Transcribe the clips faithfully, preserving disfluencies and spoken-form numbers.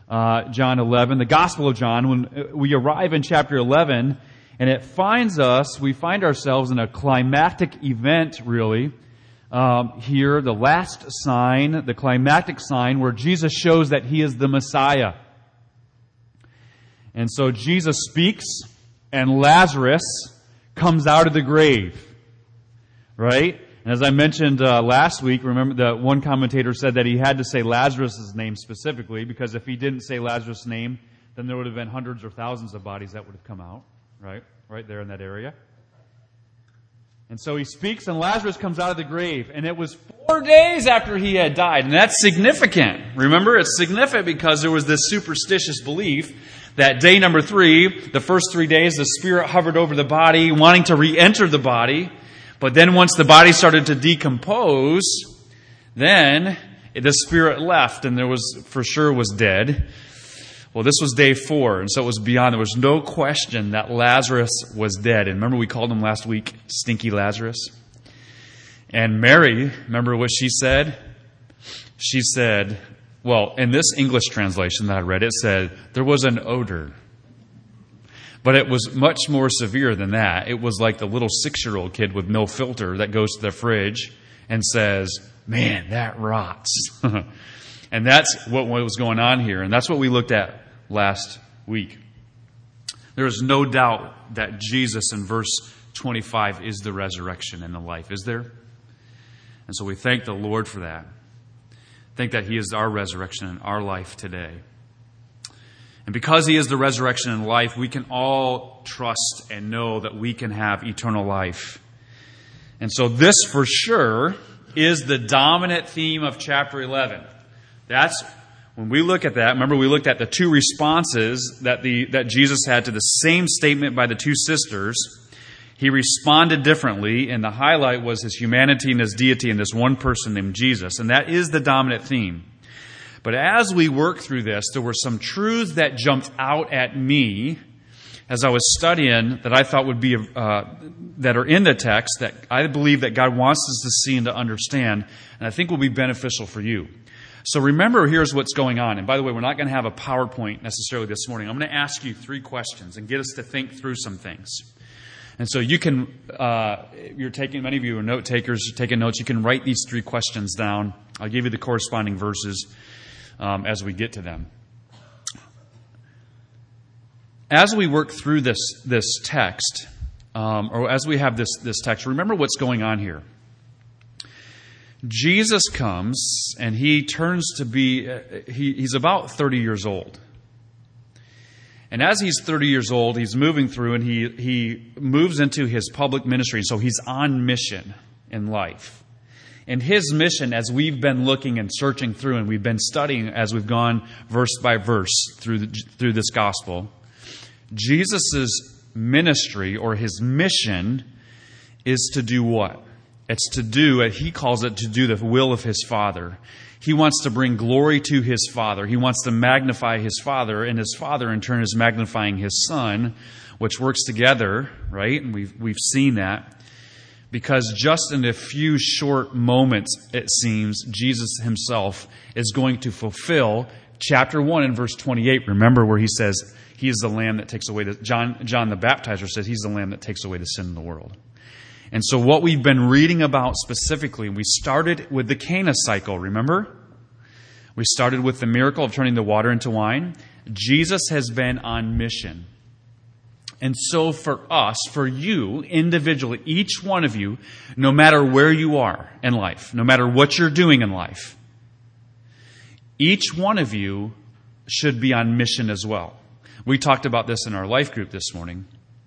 uh, John eleven, the Gospel of John, when we arrive in chapter eleven, and it finds us, we find ourselves in a climactic event, really, um, here, the last sign, the climactic sign, where Jesus shows that He is the Messiah. And so Jesus speaks, and Lazarus comes out of the grave, right? And as I mentioned uh, last week, remember that one commentator said that he had to say Lazarus' name specifically, because if he didn't say Lazarus' name, then there would have been hundreds or thousands of bodies that would have come out, right? Right there in that area. And so he speaks, and Lazarus comes out of the grave. And it was four days after he had died. And that's significant. Remember, it's significant because there was this superstitious belief that day number three, the first three days, the Spirit hovered over the body, wanting to re-enter the body. But then once the body started to decompose, then the Spirit left, and there was, for sure, was dead. Well, this was day four, and so it was beyond. There was no question that Lazarus was dead. And remember, we called him last week Stinky Lazarus. And Mary, remember what she said? She said, well, in this English translation that I read, it said, there was an odor. But it was much more severe than that. It was like the little six-year-old kid with no filter that goes to the fridge and says, man, that rots. And that's what was going on here. And that's what we looked at last week. There is no doubt that Jesus in verse twenty-five is the resurrection and the life. Is there? And so we thank the Lord for that. Thank that He is our resurrection and our life today. And because He is the resurrection and life, we can all trust and know that we can have eternal life. And so this for sure is the dominant theme of chapter eleven. That's, when we look at that, remember we looked at the two responses that the that Jesus had to the same statement by the two sisters. He responded differently, and the highlight was His humanity and His deity in this one person named Jesus. And that is the dominant theme. But as we work through this, there were some truths that jumped out at me as I was studying that I thought would be, uh, that are in the text that I believe that God wants us to see and to understand, and I think will be beneficial for you. So remember, here's what's going on. And by the way, we're not going to have a PowerPoint necessarily this morning. I'm going to ask you three questions and get us to think through some things. And so you can, uh, you're taking, many of you are note takers, you're taking notes, you can write these three questions down. I'll give you the corresponding verses um, as we get to them. As we work through this this text, um, or as we have this, this text, remember what's going on here. Jesus comes, and He turns to be, uh, he, he's about thirty years old. And as he's thirty years old, he's moving through, and he, he moves into His public ministry. So he's on mission in life. And His mission, as we've been looking and searching through, and we've been studying as we've gone verse by verse through the, through this gospel, Jesus' ministry or His mission is to do what? It's to do, He calls it to do the will of His Father. He wants to bring glory to His Father. He wants to magnify His Father, and His Father in turn is magnifying His Son, which works together, right? And we've, we've seen that. Because just in a few short moments, it seems, Jesus Himself is going to fulfill chapter one and verse twenty-eight. Remember where He says, He is the Lamb that takes away the... John, John the Baptizer says He's the Lamb that takes away the sin of the world. And so what we've been reading about specifically, we started with the Cana cycle, remember? We started with the miracle of turning the water into wine. Jesus has been on mission. And so for us, for you, individually, each one of you, no matter where you are in life, no matter what you're doing in life, each one of you should be on mission as well. We talked about this in our life group this morning.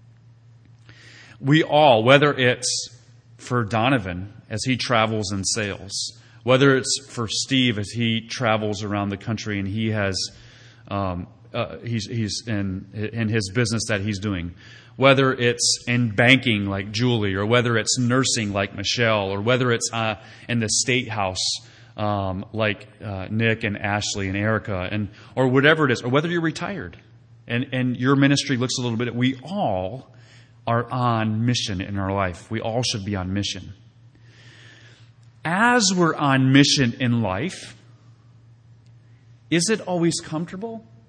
We all, whether it's for Donovan as he travels and sails, whether it's for Steve as he travels around the country and he has, um, uh, he's he's in in his business that he's doing, whether it's in banking like Julie, or whether it's nursing like Michelle, or whether it's uh, in the state house um, like uh, Nick and Ashley and Erica, and or whatever it is, or whether you're retired and and your ministry looks a little bit. We all are on mission in our life. We all should be on mission. As we're on mission in life, is it always comfortable?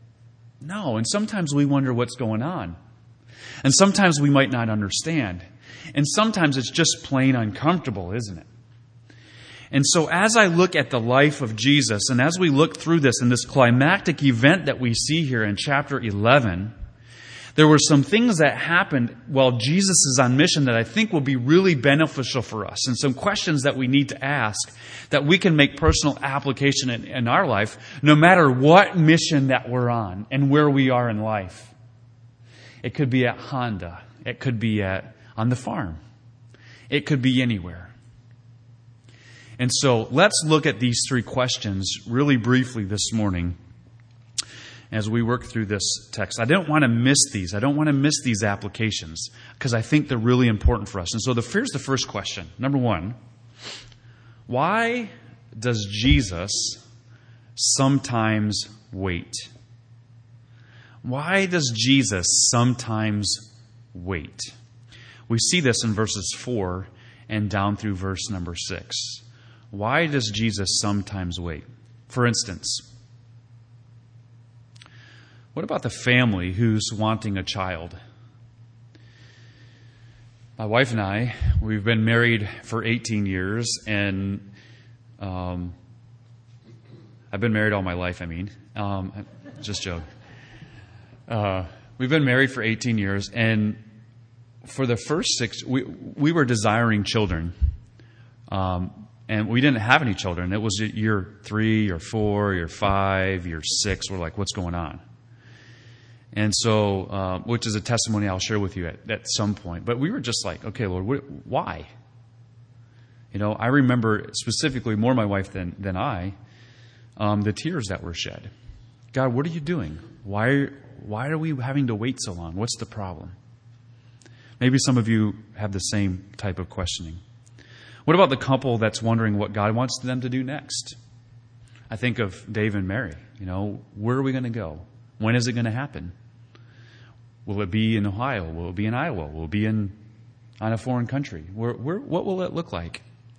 No, and sometimes we wonder what's going on. And sometimes we might not understand. And sometimes it's just plain uncomfortable, isn't it? And so as I look at the life of Jesus, and as we look through this and this climactic event that we see here in chapter eleven, there were some things that happened while Jesus is on mission that I think will be really beneficial for us, and some questions that we need to ask that we can make personal application in, in our life, no matter what mission that we're on and where we are in life. It could be at Honda. It could be at on the farm. It could be anywhere. And so let's look at these three questions really briefly this morning as we work through this text. I don't want to miss these. I don't want to miss these applications because I think they're really important for us. And so the, here's the first question. Number one, why does Jesus sometimes wait? Why does Jesus sometimes wait? We see this in verses four and down through verse number six. Why does Jesus sometimes wait? For instance, what about the family who's wanting a child? My wife and I, we've been married for eighteen years, and um, I've been married all my life, I mean. Um, just joke. Uh, we've been married for eighteen years, and for the first six, we, we were desiring children. Um, and we didn't have any children. It was year three, year four, year five, year six. We're like, what's going on? And so, uh, which is a testimony I'll share with you at, at some point. But we were just like, okay, Lord, wh- why? You know, I remember specifically more my wife than, than I, um, the tears that were shed. God, what are you doing? Why, why are we having to wait so long? What's the problem? Maybe some of you have the same type of questioning. What about the couple that's wondering what God wants them to do next? I think of Dave and Mary. You know, where are we going to go? When is it going to happen? Will it be in Ohio? Will it be in Iowa? Will it be in on a foreign country? Where, where, what will it look like?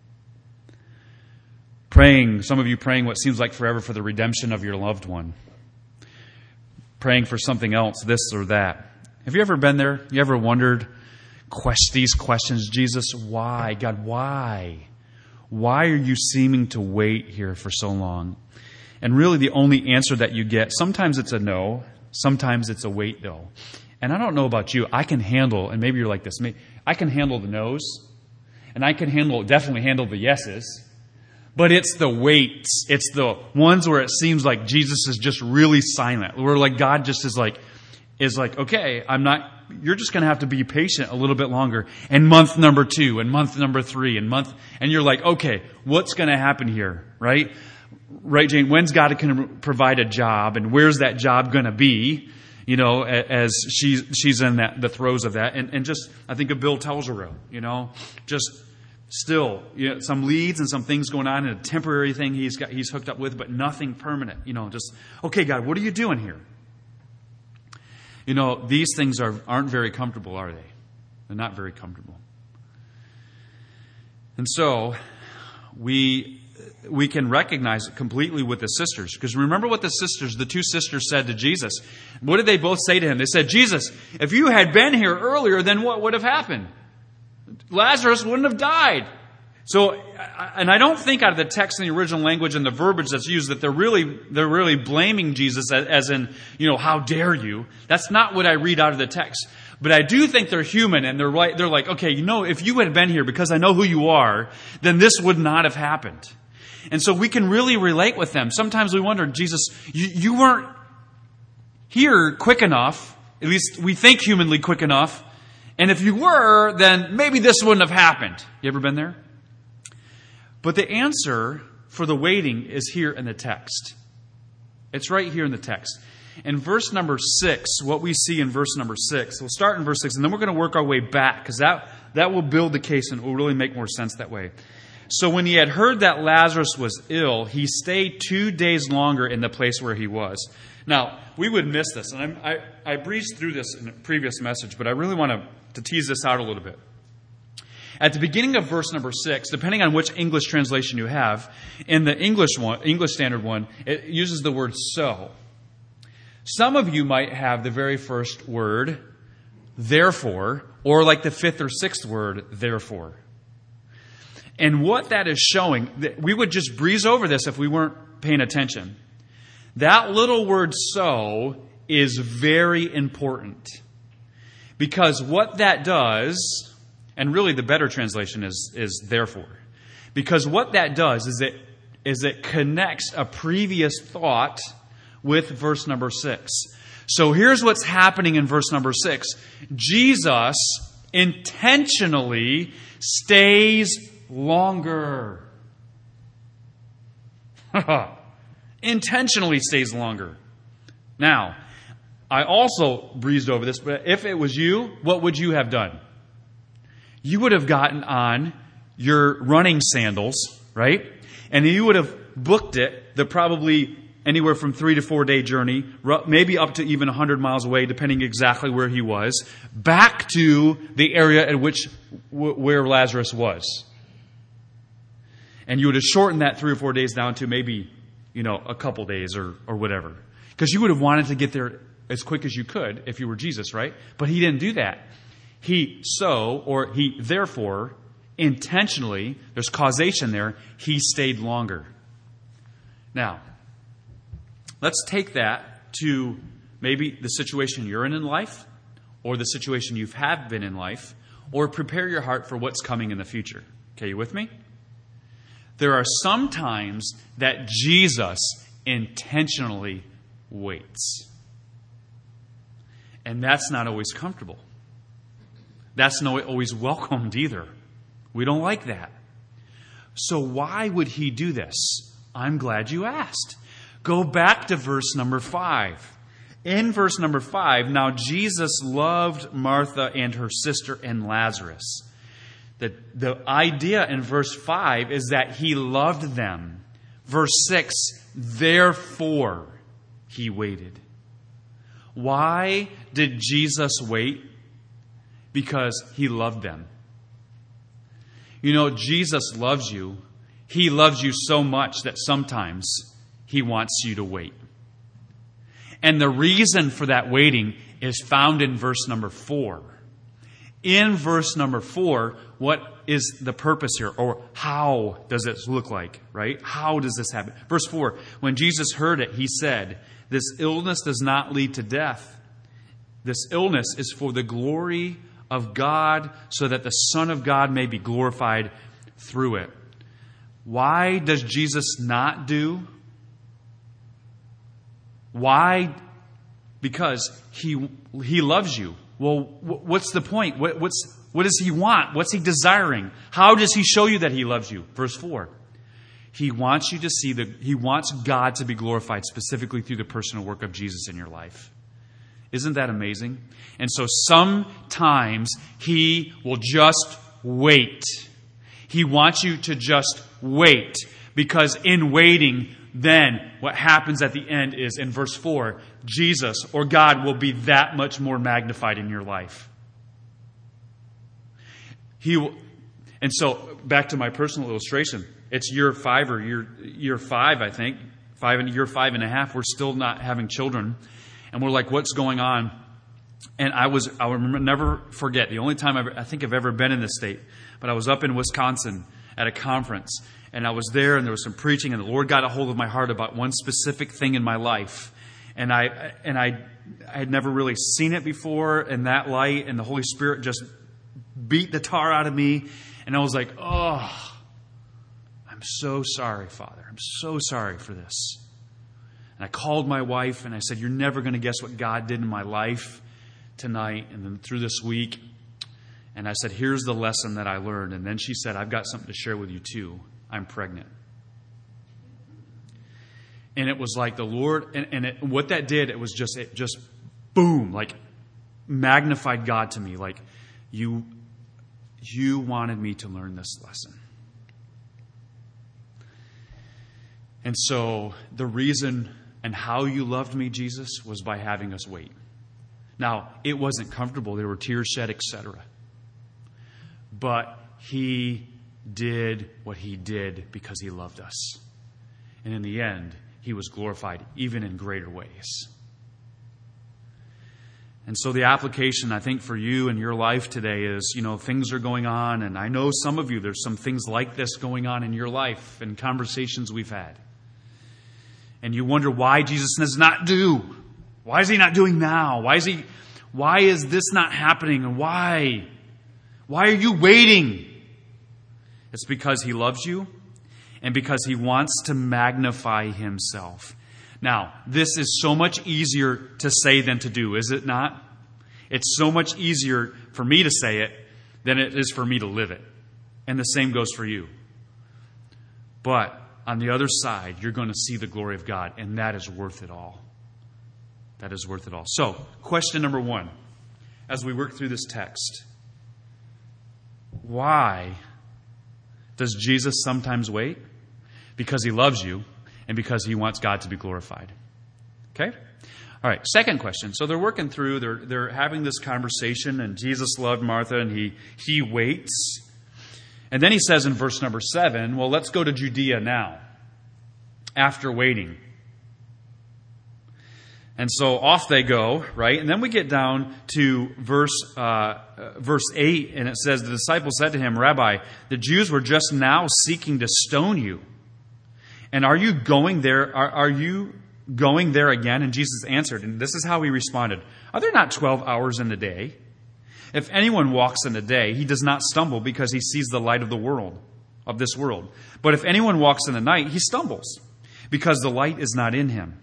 Praying, some of you praying what seems like forever for the redemption of your loved one. Praying for something else, this or that. Have you ever been there? You ever wondered quest- these questions? Jesus, why? God, why? Why are you seeming to wait here for so long? And really the only answer that you get, sometimes it's a no, sometimes it's a wait though. And I don't know about you, I can handle, and maybe you're like this, I can handle the no's, and I can handle, definitely handle the yeses. But it's the waits. It's the ones where it seems like Jesus is just really silent. Where like God just is like, is like, okay, I'm not, you're just going to have to be patient a little bit longer. And month number two, and month number three, and month, and you're like, okay, what's going to happen here, right? Right, Jane? When's God going to provide a job, and where's that job going to be? You know, as she's she's in that the throes of that, and and just I think of Bill Telgero, you know, just still, you know, some leads and some things going on, and a temporary thing he's got he's hooked up with, but nothing permanent. You know, just okay, God, what are you doing here? You know, these things are aren't very comfortable, are they? They're not very comfortable, and so we. We can recognize it completely with the sisters. Because remember what the sisters, the two sisters said to Jesus. What did they both say to him? They said, Jesus, if you had been here earlier, then what would have happened? Lazarus wouldn't have died. So, and I don't think out of the text in the original language and the verbiage that's used that they're really, they're really blaming Jesus as, as in, you know, how dare you? That's not what I read out of the text. But I do think they're human, and they're right. They're like, okay, you know, if you had been here because I know who you are, then this would not have happened. And so we can really relate with them. Sometimes we wonder, Jesus, you, you weren't here quick enough. At least we think humanly quick enough. And if you were, then maybe this wouldn't have happened. You ever been there? But the answer for the waiting is here in the text. It's right here in the text. In verse number six, what we see in verse number six, we'll start in verse six, and then we're going to work our way back, because that, that will build the case and it will really make more sense that way. So when he had heard that Lazarus was ill, he stayed two days longer in the place where he was. Now, we would miss this, and I'm, I, I breezed through this in a previous message, but I really want to, to tease this out a little bit. At the beginning of verse number six, depending on which English translation you have, in the English one, English Standard one, it uses the word so. Some of you might have the very first word, therefore, or like the fifth or sixth word, therefore. And what that is showing, we would just breeze over this if we weren't paying attention. That little word so is very important. Because what that does, and really the better translation is, is therefore. Because what that does is it, is it connects a previous thought with verse number six. So here's what's happening in verse number six. Jesus intentionally stays longer. Intentionally stays longer. Now, I also breezed over this, but if it was you, what would you have done? You would have gotten on your running sandals, right? And you would have booked it, the probably anywhere from three to four day journey, maybe up to even one hundred miles away, depending exactly where he was, back to the area at which where Lazarus was. And you would have shortened that three or four days down to maybe, you know, a couple days or, or whatever. Because you would have wanted to get there as quick as you could if you were Jesus, right? But he didn't do that. He so, or he therefore, intentionally, there's causation there, he stayed longer. Now, let's take that to maybe the situation you're in in life, or the situation you have been in life, or prepare your heart for what's coming in the future. Okay, you with me? There are some times that Jesus intentionally waits. And that's not always comfortable. That's not always welcomed either. We don't like that. So why would he do this? I'm glad you asked. Go back to verse number five. In verse number five, now Jesus loved Martha and her sister and Lazarus. The, the idea in verse five is that he loved them. Verse six, therefore he waited. Why did Jesus wait? Because he loved them. You know, Jesus loves you. He loves you so much that sometimes he wants you to wait. And the reason for that waiting is found in verse number four. In verse number four, what is the purpose here? Or how does it look like, right? How does this happen? Verse four, when Jesus heard it, he said, this illness does not lead to death. This illness is for the glory of God, so that the Son of God may be glorified through it. Why does Jesus not do? Why? Because he he loves you. Well, what's the point? What, what's what does he want? What's he desiring? How does he show you that he loves you? Verse four. He wants you to see the he wants God to be glorified specifically through the personal work of Jesus in your life. Isn't that amazing? And so sometimes he will just wait. He wants you to just wait. Because in waiting, then what happens at the end is, in verse four, Jesus or God will be that much more magnified in your life. He will, and so back to my personal illustration. It's year five or year year five, I think. Five and year five and a half. We're still not having children. And we're like, what's going on? And I was, I will never forget, the only time I've, I think I've ever been in this state, but I was up in Wisconsin at a conference, and I was there, and there was some preaching, and the Lord got a hold of my heart about one specific thing in my life. And I, and I, I had never really seen it before in that light, and the Holy Spirit just beat the tar out of me, and I was like, oh, I'm so sorry, Father. I'm so sorry for this. And I called my wife and I said, you're never going to guess what God did in my life tonight and then through this week. And I said, here's the lesson that I learned. And then she said, I've got something to share with you too. I'm pregnant. And it was like the Lord, and, and it, what that did, it was just, it just boom, like magnified God to me. Like, you, you wanted me to learn this lesson. And so the reason and how you loved me, Jesus, was by having us wait. Now, it wasn't comfortable. There were tears shed, et cetera. But he did what he did because he loved us. And in the end, he was glorified even in greater ways. And so the application, I think, for you in your life today is, you know, things are going on, and I know some of you, there's some things like this going on in your life and conversations we've had. And you wonder why Jesus does not do. Why is he not doing now? Why is he, why is this not happening? And why? Why are you waiting? It's because he loves you and because he wants to magnify himself. Now, this is so much easier to say than to do, is it not? It's so much easier for me to say it than it is for me to live it. And the same goes for you. But on the other side, you're going to see the glory of God, and that is worth it all. That is worth it all. So, question number one, as we work through this text. Why does Jesus sometimes wait? Because he loves you. And because he wants God to be glorified. Okay? All right, second question. So they're working through, they're they're having this conversation, and Jesus loved Martha, and he he waits. And then he says in verse number seven, well, let's go to Judea now, after waiting. And so off they go, right? And then we get down to verse uh, verse eight, and it says, the disciples said to him, Rabbi, the Jews were just now seeking to stone you. And are you going there? Are, are you going there again? And Jesus answered, and this is how he responded. Are there not twelve hours in the day? If anyone walks in the day, he does not stumble because he sees the light of the world, of this world. But if anyone walks in the night, he stumbles because the light is not in him.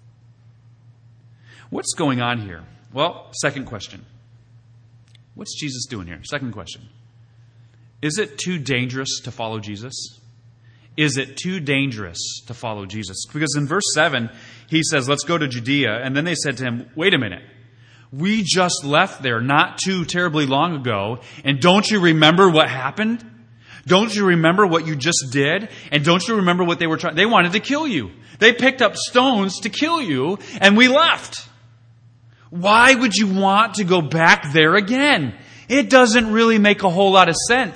What's going on here? Well, second question. What's Jesus doing here? Second question. Is it too dangerous to follow Jesus? Is it too dangerous to follow Jesus? Because in verse seven, he says, let's go to Judea. And then they said to him, wait a minute. We just left there not too terribly long ago. And don't you remember what happened? Don't you remember what you just did? And don't you remember what they were trying? They wanted to kill you. They picked up stones to kill you, and we left. Why would you want to go back there again? It doesn't really make a whole lot of sense.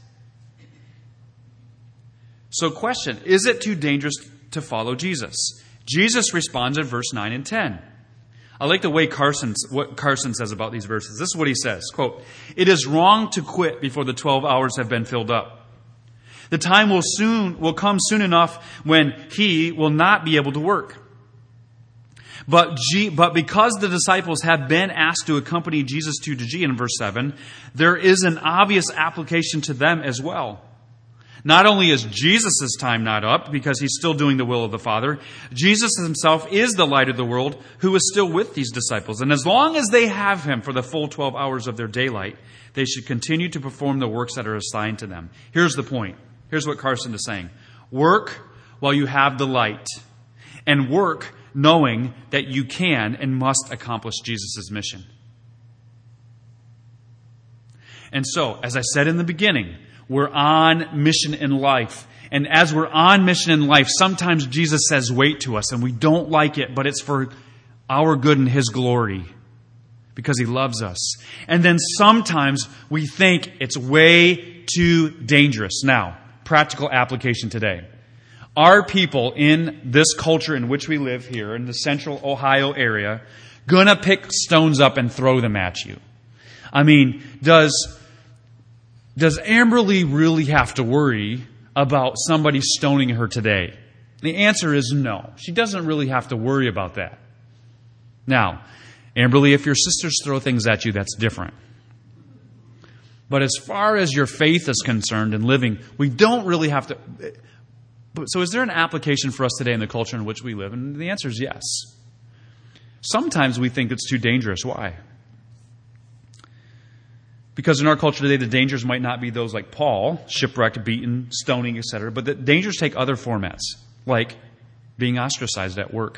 So question, is it too dangerous to follow Jesus? Jesus responds in verse nine and ten. I like the way Carson, what Carson says about these verses. This is what he says, quote, it is wrong to quit before the twelve hours have been filled up. The time will soon, will come soon enough when he will not be able to work. But, G, but because the disciples have been asked to accompany Jesus to Judea in verse seven, there is an obvious application to them as well. Not only is Jesus' time not up because he's still doing the will of the Father, Jesus himself is the light of the world who is still with these disciples. And as long as they have him for the full twelve hours of their daylight, they should continue to perform the works that are assigned to them. Here's the point. Here's what Carson is saying. Work while you have the light, and work knowing that you can and must accomplish Jesus' mission. And so, as I said in the beginning, we're on mission in life. And as we're on mission in life, sometimes Jesus says wait to us, and we don't like it, but it's for our good and his glory because he loves us. And then sometimes we think it's way too dangerous. Now, practical application today. Are people in this culture in which we live here, in the central Ohio area, going to pick stones up and throw them at you? I mean, does... Does Amberly really have to worry about somebody stoning her today? The answer is no. She doesn't really have to worry about that. Now, Amberly, if your sisters throw things at you, that's different. But as far as your faith is concerned and living, we don't really have to... So is there an application for us today in the culture in which we live? And the answer is yes. Sometimes we think it's too dangerous. Why? Because in our culture today, the dangers might not be those like Paul, shipwrecked, beaten, stoning, et cetera, but the dangers take other formats, like being ostracized at work.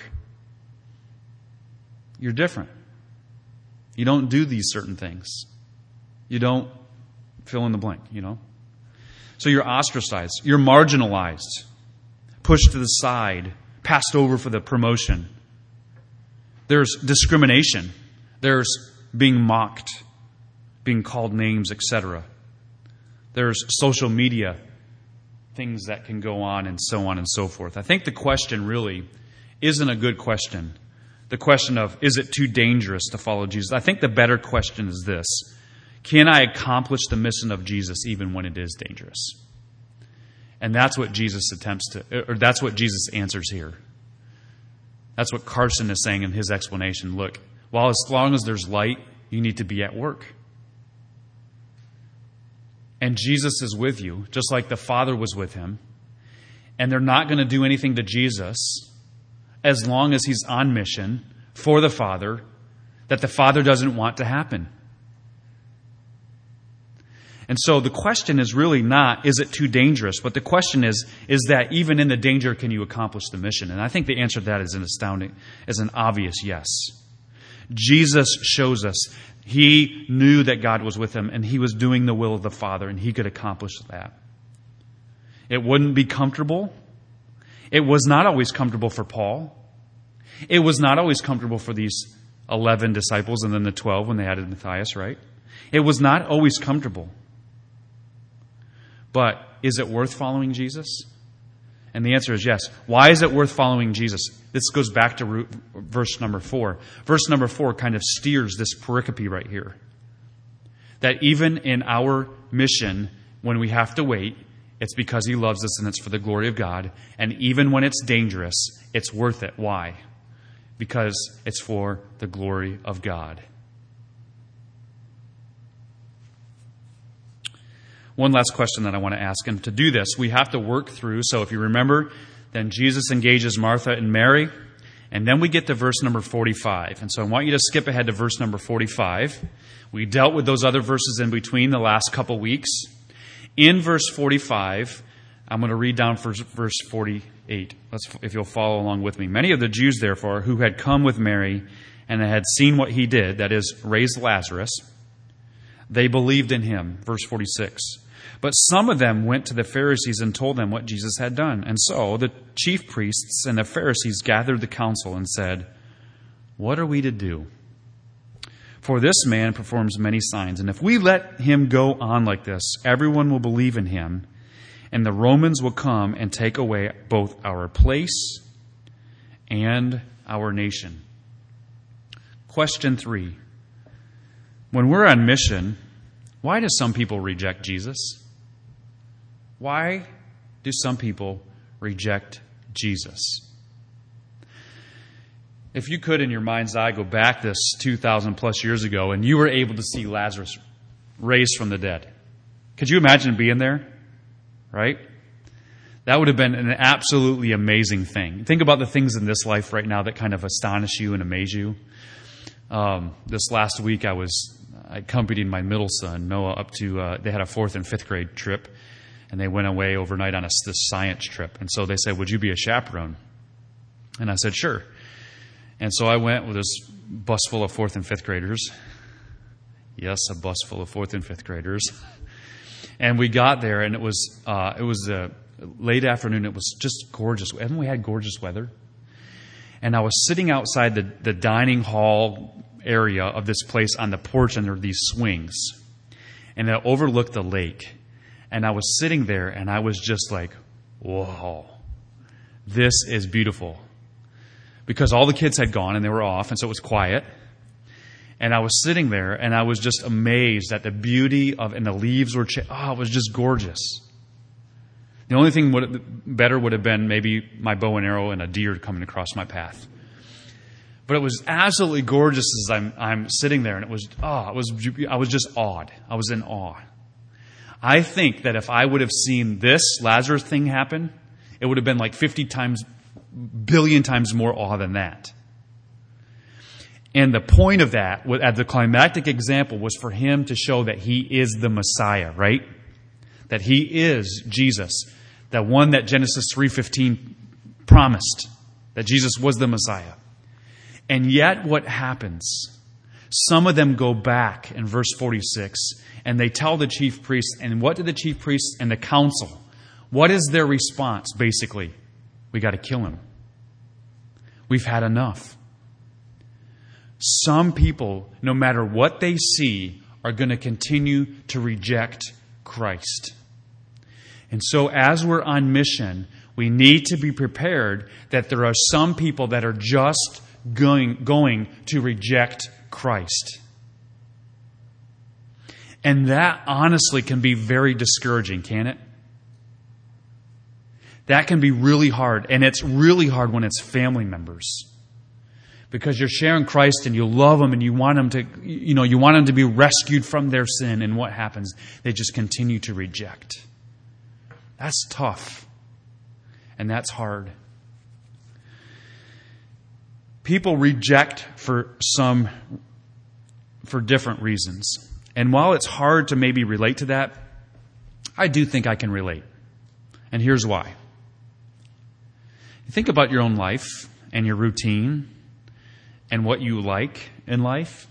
You're different. You don't do these certain things. You don't fill in the blank, you know? So you're ostracized. You're marginalized, pushed to the side, passed over for the promotion. There's discrimination. There's being mocked, being called names, et cetera. There's social media, things that can go on and so on and so forth. I think the question really isn't a good question. the question of, is it too dangerous to follow Jesus? I think the better question is this: can I accomplish the mission of Jesus even when it is dangerous? And that's what Jesus attempts to, or that's what Jesus answers here. That's what Carson is saying in his explanation. Look, while as long as there's light, you need to be at work. And Jesus is with you, just like the Father was with him. And they're not going to do anything to Jesus as long as he's on mission for the Father that the Father doesn't want to happen. And so the question is really not, is it too dangerous? But the question is, is that even in the danger, can you accomplish the mission? And I think the answer to that is an astounding, is an obvious yes. Jesus shows us he knew that God was with him and he was doing the will of the Father and he could accomplish that. It wouldn't be comfortable. It was not always comfortable for Paul. It was not always comfortable for these eleven disciples and then the twelve when they added Matthias, right? It was not always comfortable. But is it worth following Jesus? And the answer is yes. Why is it worth following Jesus? This goes back to verse number four. Verse number four kind of steers this pericope right here. That even in our mission, when we have to wait, it's because he loves us and it's for the glory of God. And even when it's dangerous, it's worth it. Why? Because it's for the glory of God. One last question that I want to ask. And to do this, we have to work through. So if you remember, then Jesus engages Martha and Mary. And then we get to verse number forty-five. And so I want you to skip ahead to verse number forty-five. We dealt with those other verses in between the last couple weeks. In verse forty-five, I'm going to read down for verse forty-eight. Let's, if you'll follow along with me. Many of the Jews, therefore, who had come with Mary and had seen what he did, that is, raised Lazarus, they believed in him. Verse forty-six. But some of them went to the Pharisees and told them what Jesus had done. And so the chief priests and the Pharisees gathered the council and said, "What are we to do? For this man performs many signs, and if we let him go on like this, everyone will believe in him, and the Romans will come and take away both our place and our nation." Question three. When we're on mission, why do some people reject Jesus? Why do some people reject Jesus? If you could, in your mind's eye, go back this two thousand plus years ago and you were able to see Lazarus raised from the dead, could you imagine being there? Right? That would have been an absolutely amazing thing. Think about the things in this life right now that kind of astonish you and amaze you. Um, this last week I was I accompanied my middle son, Noah, up to, uh, they had a fourth and fifth grade trip, and they went away overnight on a, this science trip. And so they said, "Would you be a chaperone?" And I said, "Sure." And so I went with this bus full of fourth and fifth graders. Yes, a bus full of fourth and fifth graders. And we got there, and it was uh, it was a late afternoon. It was just gorgeous. Haven't we had gorgeous weather? And I was sitting outside the, the dining hall area of this place on the porch, and there were these swings. And it overlooked the lake. And I was sitting there, and I was just like, whoa, this is beautiful. Because all the kids had gone, and they were off, and so it was quiet. And I was sitting there, and I was just amazed at the beauty of, and the leaves were, cha- oh, it was just gorgeous. The only thing would, better would have been maybe my bow and arrow and a deer coming across my path. But it was absolutely gorgeous as I'm I'm sitting there, and it was oh, it was I was just awed. I was in awe. I think that if I would have seen this Lazarus thing happen, it would have been like fifty times, billion times more awe than that. And the point of that, at the climactic example, was for him to show that he is the Messiah, right? That he is Jesus, the one that Genesis three fifteen promised, that Jesus was the Messiah. And yet what happens? Some of them go back in verse forty-six and they tell the chief priests, and what do the chief priests and the council, what is their response? Basically, we got to kill him. We've had enough. Some people, no matter what they see, are going to continue to reject Christ. And so as we're on mission, we need to be prepared that there are some people that are just going, going to reject Christ. And that honestly can be very discouraging, can't it? That can be really hard. And it's really hard when it's family members. Because you're sharing Christ and you love them and you want them to, you know, you want them to be rescued from their sin. And what happens? They just continue to reject. That's tough. And that's hard. People reject for some, for different reasons. And while it's hard to maybe relate to that, I do think I can relate. And here's why. You think about your own life and your routine and what you like in life.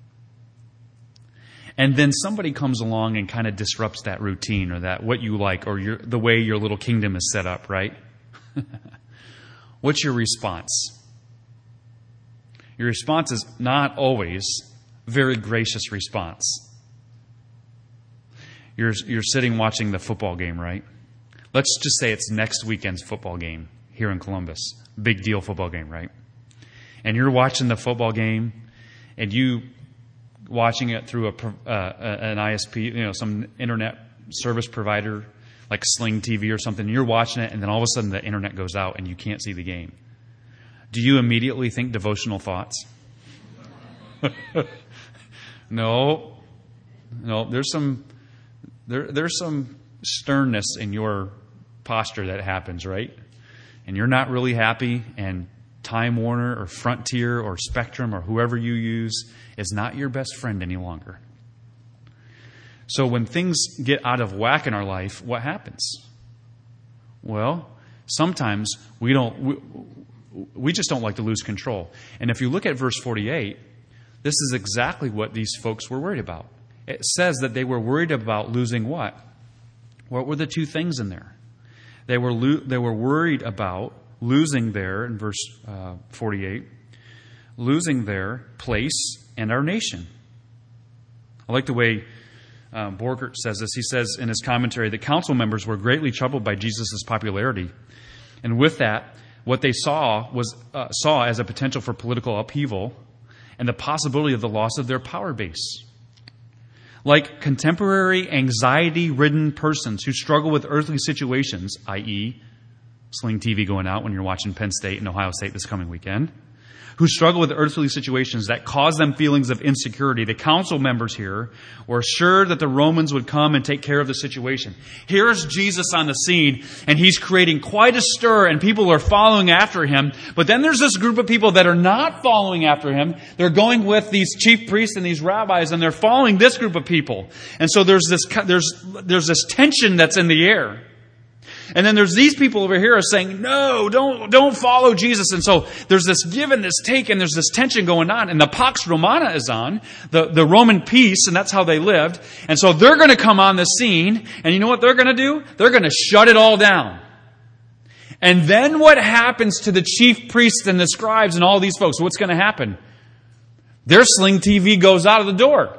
And then somebody comes along and kind of disrupts that routine or that what you like or your, the way your little kingdom is set up, right? What's your response? Your response is not always a very gracious response. You're, you're sitting watching the football game, right? Let's just say it's next weekend's football game here in Columbus. Big deal football game, right? And you're watching the football game, and you watching it through a uh, an I S P, you know, some internet service provider like Sling T V or something. You're watching it, and then all of a sudden the internet goes out, and you can't see the game. Do you immediately think devotional thoughts? No, no. There's some there there's some sternness in your posture that happens, right? And you're not really happy, and Time Warner or Frontier or Spectrum or whoever you use is not your best friend any longer. So when things get out of whack in our life, what happens? Well, sometimes we don't we, we just don't like to lose control. And if you look at verse forty-eight, this is exactly what these folks were worried about. It says that they were worried about losing what? What were the two things in there? They were lo- they were worried about losing their, in verse uh, forty-eight, losing their place and our nation. I like the way um, Borgert says this. He says in his commentary that council members were greatly troubled by Jesus' popularity. And with that, what they saw was uh, saw as a potential for political upheaval and the possibility of the loss of their power base. Like contemporary anxiety-ridden persons who struggle with earthly situations, that is, Sling T V going out when you're watching Penn State and Ohio State this coming weekend, who struggle with earthly situations that cause them feelings of insecurity. The council members here were assured that the Romans would come and take care of the situation. Here's Jesus on the scene, and he's creating quite a stir, and people are following after him. But then there's this group of people that are not following after him. They're going with these chief priests and these rabbis, and they're following this group of people. And so there's this there's there's this tension that's in the air. And then there's these people over here are saying, no, don't, don't follow Jesus. And so there's this give and this take, and there's this tension going on. And the Pax Romana is on, the, the Roman peace, and that's how they lived. And so they're going to come on the scene, and you know what they're going to do? They're going to shut it all down. And then what happens to the chief priests and the scribes and all these folks? What's going to happen? Their Sling T V goes out of the door.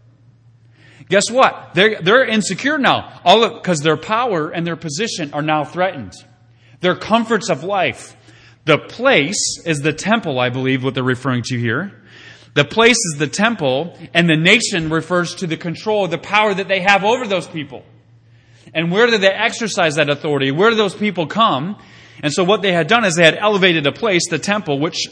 Guess what? They're, they're insecure now. All because their power and their position are now threatened. Their comforts of life. The place is the temple, I believe, what they're referring to here. The place is the temple, and the nation refers to the control, the power that they have over those people. And where do they exercise that authority? Where do those people come? And so what they had done is they had elevated a place, the temple, which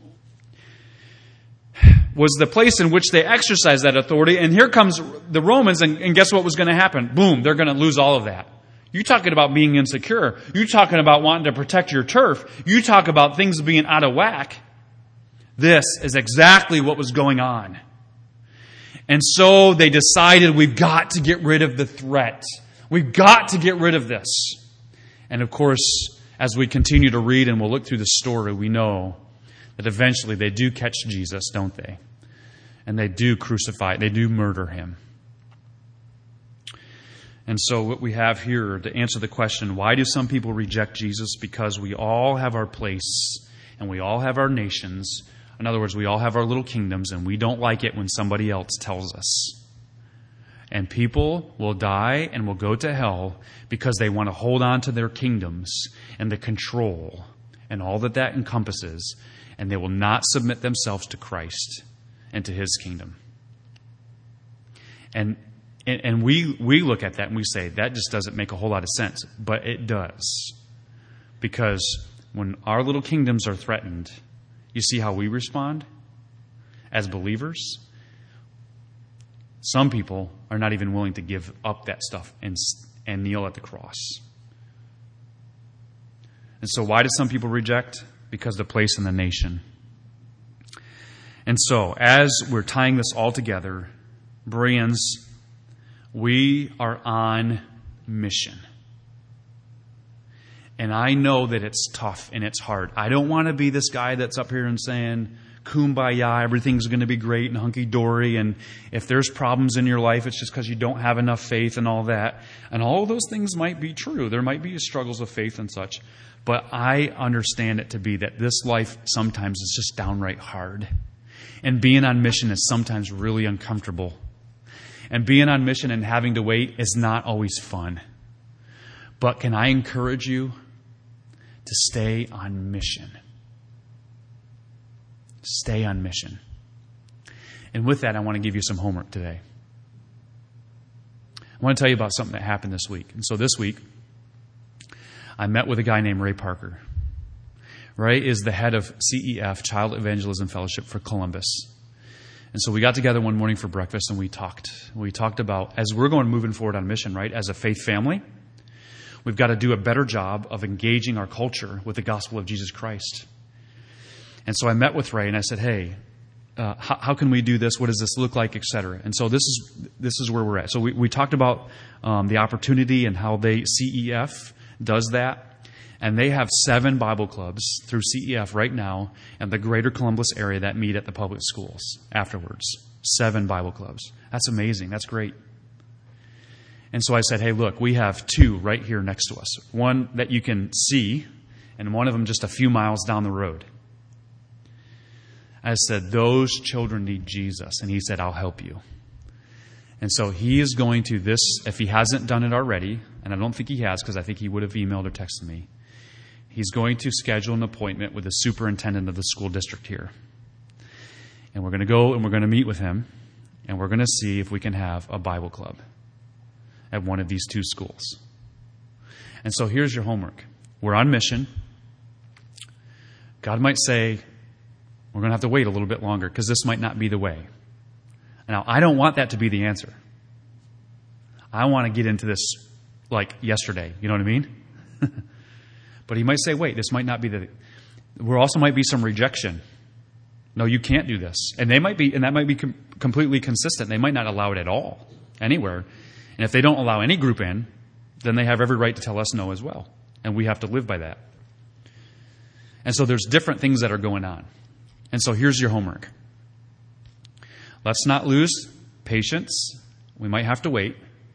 was the place in which they exercised that authority. And here comes the Romans, and, and guess what was going to happen? Boom, they're going to lose all of that. You talking about being insecure. You talking about wanting to protect your turf. You talk about things being out of whack. This is exactly what was going on. And so they decided we've got to get rid of the threat. We've got to get rid of this. And of course, as we continue to read and we'll look through the story, we know that eventually they do catch Jesus, don't they? And they do crucify, they do murder him. And so what we have here to answer the question, why do some people reject Jesus? Because we all have our place and we all have our nations. In other words, we all have our little kingdoms, and we don't like it when somebody else tells us. And people will die and will go to hell because they want to hold on to their kingdoms and the control and all that that encompasses. and they will not submit themselves to Christ and to his kingdom. And and, and we, we look at that and we say, that just doesn't make a whole lot of sense. But it does. Because when our little kingdoms are threatened, you see how we respond as believers? Some people are not even willing to give up that stuff and, and kneel at the cross. And so why do some people reject? Because of the place in the nation. And so, as we're tying this all together, Bereans, we are on mission. And I know that it's tough and it's hard. I don't want to be this guy that's up here and saying, kumbaya, everything's going to be great and hunky-dory, and if there's problems in your life, it's just because you don't have enough faith and all that. And all of those things might be true. There might be struggles of faith and such. But I understand it to be that this life sometimes is just downright hard. And being on mission is sometimes really uncomfortable. And being on mission and having to wait is not always fun. But can I encourage you to stay on mission? Stay on mission. And with that, I want to give you some homework today. I want to tell you about something that happened this week. And so this week, I met with a guy named Ray Parker. Ray is the head of C E F, Child Evangelism Fellowship for Columbus. And so we got together one morning for breakfast and we talked. We talked about, as we're going moving forward on mission, right, as a faith family, we've got to do a better job of engaging our culture with the gospel of Jesus Christ. And so I met with Ray and I said, hey, uh, how, how can we do this? What does this look like, et cetera? And so this is this is where we're at. So we, we talked about um, the opportunity and how they C E F does that. And they have seven Bible clubs through C E F right now in the greater Columbus area that meet at the public schools afterwards. Seven Bible clubs. That's amazing. That's great. And so I said, hey, look, we have two right here next to us. One that you can see, and one of them just a few miles down the road. I said, those children need Jesus. And he said, I'll help you. And so he is going to this, if he hasn't done it already, and I don't think he has because I think he would have emailed or texted me, he's going to schedule an appointment with the superintendent of the school district here. And we're going to go and we're going to meet with him, and we're going to see if we can have a Bible club at one of these two schools. And so here's your homework. We're on mission. God might say, we're going to have to wait a little bit longer because this might not be the way. Now, I don't want that to be the answer. I want to get into this like yesterday. You know what I mean? But he might say, wait, this might not be the... There also might be some rejection. No, you can't do this. And they might be, and that might be com- completely consistent. They might not allow it at all, anywhere. And if they don't allow any group in, then they have every right to tell us no as well. And we have to live by that. And so there's different things that are going on. And so here's your homework. Let's not lose patience. We might have to wait.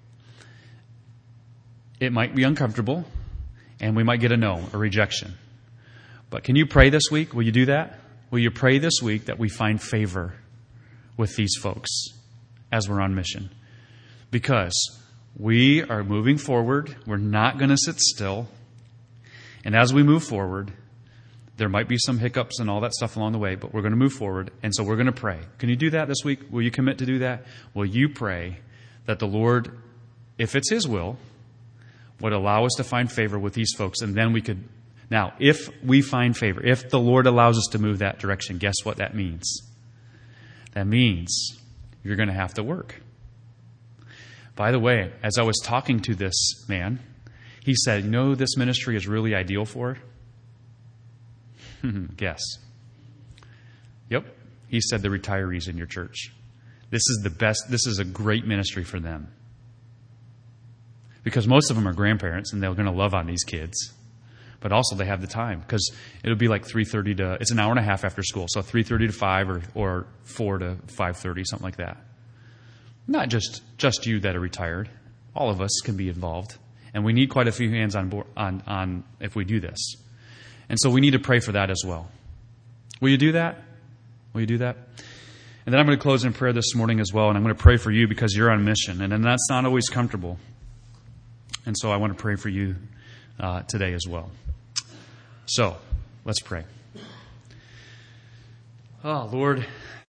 It might be uncomfortable, and we might get a no, a rejection. But can you pray this week? Will you do that? Will you pray this week that we find favor with these folks as we're on mission? Because we are moving forward. We're not going to sit still. And as we move forward, there might be some hiccups and all that stuff along the way, but we're going to move forward, and so we're going to pray. Can you do that this week? Will you commit to do that? Will you pray that the Lord, if it's His will, would allow us to find favor with these folks, and then we could... Now, if we find favor, if the Lord allows us to move that direction, guess what that means? That means you're going to have to work. By the way, as I was talking to this man, he said, you know who this ministry is really ideal for? Guess. Yep. He said the retirees in your church. This is the best, this is a great ministry for them. Because most of them are grandparents and they're going to love on these kids. But also they have the time because it'll be like three thirty to, it's an hour and a half after school. So three thirty to five or, or four to five thirty, something like that. Not just, just you that are retired. All of us can be involved. And we need quite a few hands on board on, on if we do this. And so we need to pray for that as well. Will you do that? Will you do that? And then I'm going to close in prayer this morning as well. And I'm going to pray for you because you're on mission. And, and that's not always comfortable. And so I want to pray for you uh, today as well. So let's pray. Oh, Lord,